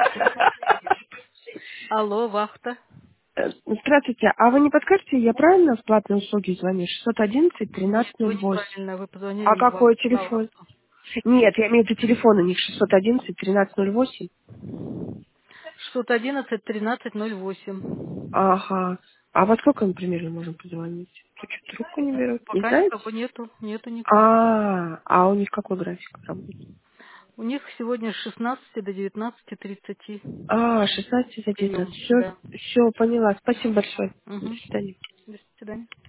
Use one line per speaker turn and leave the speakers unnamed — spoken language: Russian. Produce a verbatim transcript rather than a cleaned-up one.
Алло, вахта.
Э, Здравствуйте, а вы не подскажете, я правильно в платные услуги звоню? шестьсот одиннадцать
Нет,
тринадцать
вы
ноль восемь.
неправильно, вы
А
позвонили не в
какой
вахту, на
телефон?
вахту.
Нет, я имею в виду телефон у них шестьсот одиннадцать тринадцать ноль восемь.
шестьсот одиннадцать тринадцать ноль восемь.
Ага. А во сколько мы примерно можем позвонить? Вы что, трубку не берут? Не
Пока
знаете?
никого нету, нету никого.
А, а у них какой график работы?
У них сегодня с шестнадцати до девятнадцати тридцати
А, шестнадцать за
прием,
девятнадцать. Все,
да.
все, поняла. Спасибо большое. До
Угу.
свидания.
До свидания.